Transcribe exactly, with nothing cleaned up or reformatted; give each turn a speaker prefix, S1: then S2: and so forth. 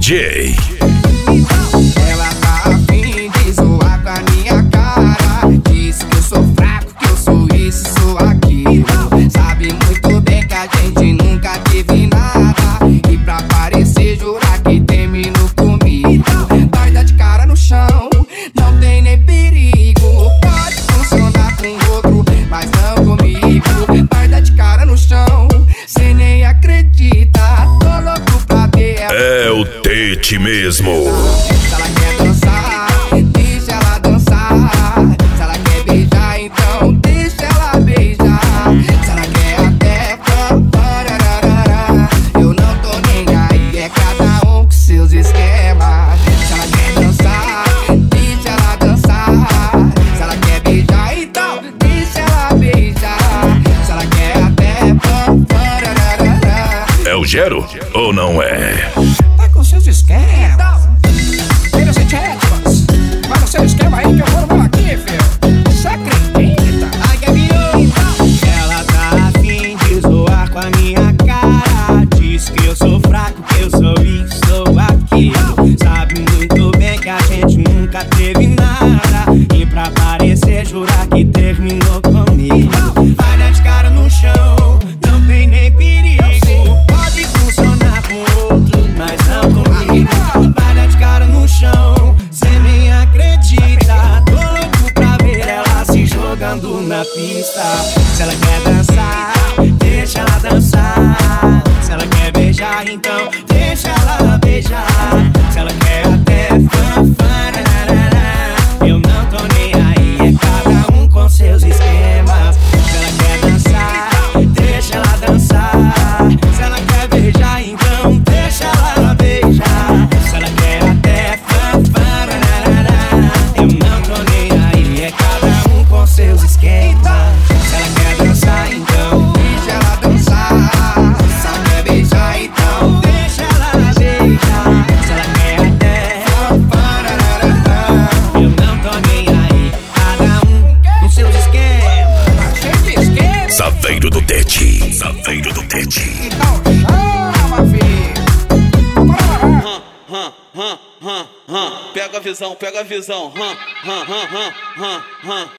S1: J.
S2: Ela tá afim de zoar com a minha cara. Diz que eu sou fraco, que eu sou isso, sou aquilo. Sabe muito bem que a gente nunca teve nada. E pra parecer jurar que terminou comigo. Vai dar de cara no chão, não tem nem perigo. Pode funcionar com outro, mas não comigo. Vai dar de cara no chão, cê nem acredita. Tô louco pra ter ela.
S1: É o Tete mesmo.
S2: Se ela quer dançar, deixa ela dançar. Se ela quer beijar, então deixa ela beijar. Se ela quer até parararara, eu não tô nem aí, é cada um com seus esquemas. Se ela quer dançar, deixa ela dançar. Se ela quer beijar, então deixa ela beijar. Se ela quer até parararara.
S1: É o Gero ou não é?
S2: Tá com seus esquemas. Filhos e tietos, vai no seu esquema aí que eu vou no meu aqui, filho. Você acredita? Ai, Gabriel. Ela tá afim de zoar com a minha cara. Diz que eu sou fraco, que eu sou isso, sou aquilo. Sabe muito bem que a gente nunca teve nada. E pra parecer jurar que terminou comigo. Vai dar de cara no chão, não tem nem perigo. Pode funcionar com outro, mas não comigo. Vai dar de cara no chão, cê nem acredita. Tô louco pra ver ela se jogando na pista. Se ela quer dançar, deixa ela dançar. Se ela quer beijar, então deixa ela beijar. Se ela quer até fanfararara, eu não tô nem aí, é cada um com seus esquemas. Se ela quer dançar, deixa ela dançar. Se ela quer beijar, então deixa ela beijar. Se ela quer até fanfararara, eu não tô nem aí, é cada um com seus esquemas. Se ela quer dançar, então deixa ela dançar. Se ela quer beijar, então deixa ela beijar. Se ela quer até fanfararara, eu não tô nem aí, cada um com seus esquemas. Cheio de esquemas.
S1: Saveiro do Tete. Saveiro do Tete.
S2: Então chama, filho.
S3: Hum, hum, hum, hum, hum. Pega a visão, pega a visão. Hum, hum, hum, hum, hum, hum.